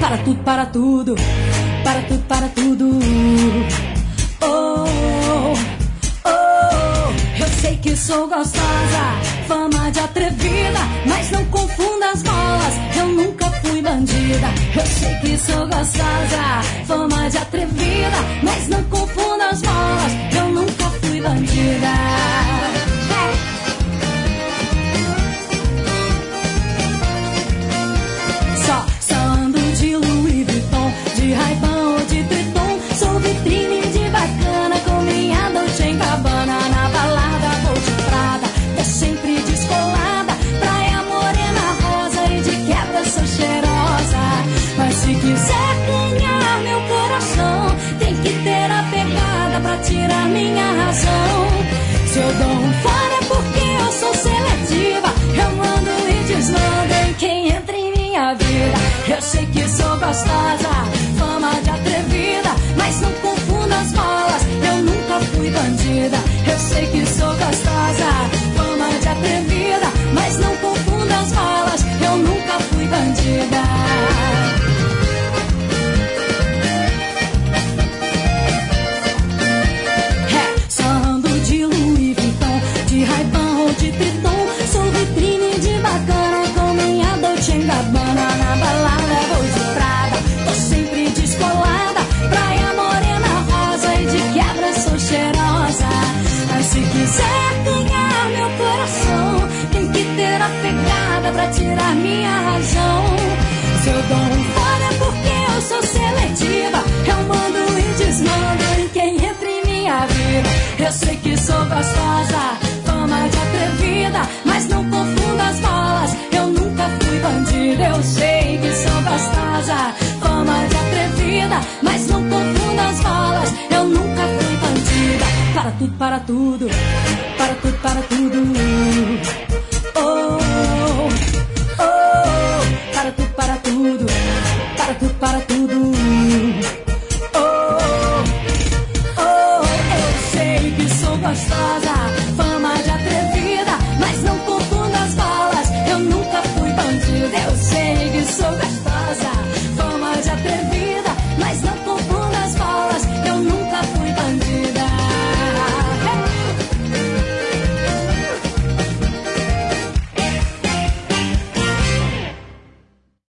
Para tudo, para tudo, para tudo, para tudo. Oh, oh, eu sei que sou gostosa, fama de atrevida, mas não confunda as bolas, eu nunca fui bandida. Eu sei que sou gostosa, fama de atrevida, mas não confunda as bolas, eu nunca fui bandida. Só ando de Louis Vuitton, de Ray-Ban ou de Triton. Sou vitrine de bacana com minha Dolce & Gabbana. Na balada vou de Prada, tô sempre descolada, praia morena rosa e de quebra sou cheirosa. Mas se quiser ganhar meu coração, tem que ter a pegada pra tirar minha razão. Se eu dou um fora é porque eu sou seletiva, eu mando e desmando em quem entra em minha vida. Eu sei que sou gostosa, fama de atrevida, mas não confunda as bolas, eu nunca fui bandida. Eu sei que sou gostosa, fama de atrevida, mas não confunda as bolas, eu nunca fui bandida. Só ando de Louis Vuitton, de Ray-Ban ou de Triton. Sou vitrine de bacana com minha Dolce & Gabbana. Na balada vou de Prada, tô sempre descolada, praia morena rosa e de quebra sou cheirosa. Mas se quiser ganhar meu coração, tem que ter a pegada pra tirar minha razão. Se eu dou um fora é porque eu sou seletiva, eu mando e desmando em quem entra em minha vida. Eu sei que sou gostosa, fama de atrevida, mas não confunda as bolas, eu nunca fui bandida. Eu sei que sou gostosa, fama de atrevida, mas não confunda as bolas, eu nunca fui bandida. Para tudo, para tudo,